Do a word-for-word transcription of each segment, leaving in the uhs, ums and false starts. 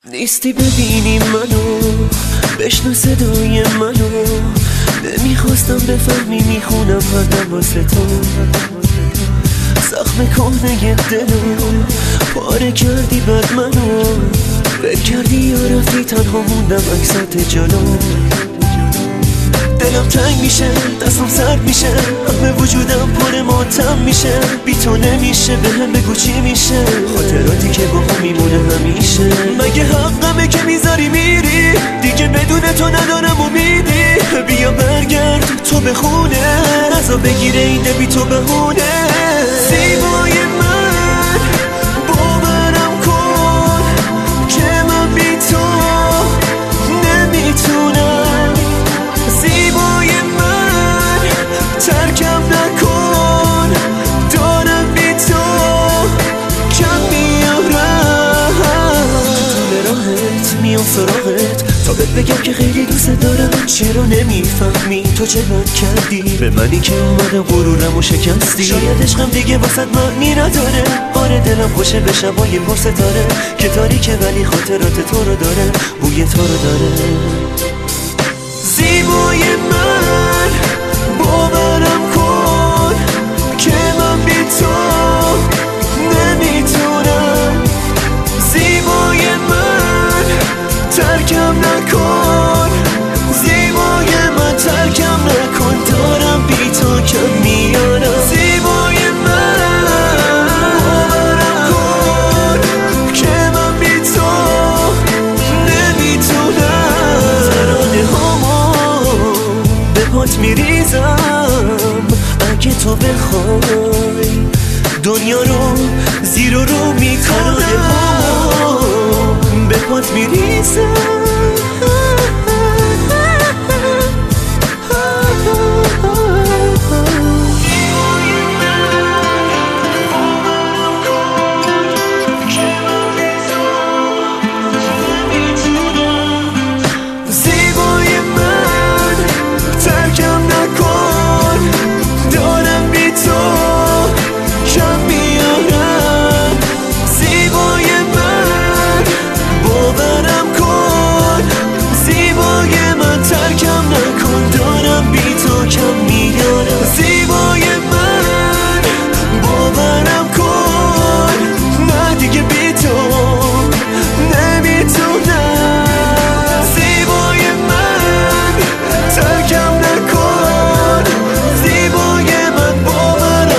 نیستی ببینی منو، بشنو صدای منو. نمیخواستم بفهمی میخونم هر دم واسه تو. زخم کهنه دلو پاره کردی بد منو. فکر کردی یا رفتی تنها موندم عکسات جلو. دلم تنگ میشه، دستم سرد میشه، همه وجودم پر ماتم میشه. بی تو نمیشه، به هم بگو چی میشه. خاطراتی که با هم میمونه همیشه. مگه حقمه که میذاری میری؟ دیگه بدون تو ندارم امیدی. بیا برگرد تو به خونه، نزا بگیره اینه بی تو بهونه. زیبای من باورم کن که من بی تو نمیتونم. زیبای من ترکم نکن، دارم بی تو کم میارم. طول راهت میام سراغت تا بهت بگم که خیلی دوست دارم. چرا نمیفهمی تو چه بد کردی به منی که اومدم غرورم و شکستی. شاید عشقم دیگه واسد معنی نداره. آره دلم خوشه به شبای پر ستاره که تاریکه ولی خاطرات تو رو داره، بوی تو رو داره. زیبای من باورم کن که من بی تو نمیتونم. زیبای من ترکم نکن، زیبای من ترکم نکن، دارم بی تو کم میارم. زیبای من باورم کن که من بی تو نمیتونم. ترانه هامو به پات میریزم اگه تو بخوای دنیا رو زیر و رو میکنم. ترانه هامو به پات میریزم.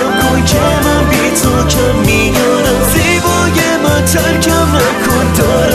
ترکم نکن، دارم